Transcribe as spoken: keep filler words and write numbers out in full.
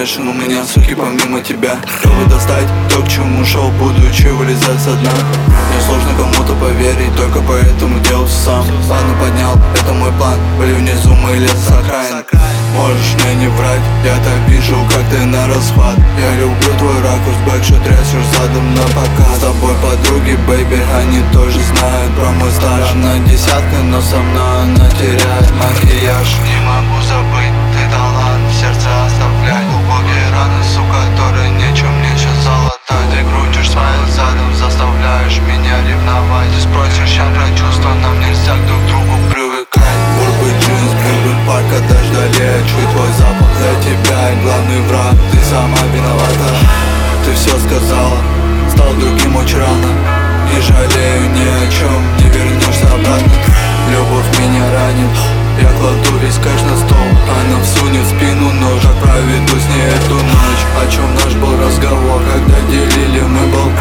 помешан, у меня суки помимо тебя. Готовы достать то, к чему шел, будучи вылезать со дна. Мне сложно кому-то поверить, только поэтому делаю сам. Ладно, поднял, это мой план, были внизу мои леса окраин. Можешь мне не врать, я-то вижу, как ты на расхват. Я люблю твой ракурс, бэкшот трясешь задом на показ. С тобой подруги, бэйби, они тоже знают про мой стаж. Она десятка, но со мной она теряет макияж. Не могу забыть, ты талант в сердце оставлять. Глубокие раны, сука, которые нечем мне сейчас залатать. Ты крутишь смайл задом, заставляешь меня ревновать. Ты спросишь, я про чувства, нам нельзя друг к другу привыкать. Бурбы джинс, бурбы парка, дождали, чуй твой запах. За тебя и главный враг, ты сама виновата. Ты все сказала, стал другим очень рано. Не жалею ни о чем, не вернешься обратно. Любовь меня ранит, я кладу весь кэш на стол. Она всунет в спину нож, как проведу с ней эту ночь. О чем наш был разговор, когда делили мы болт.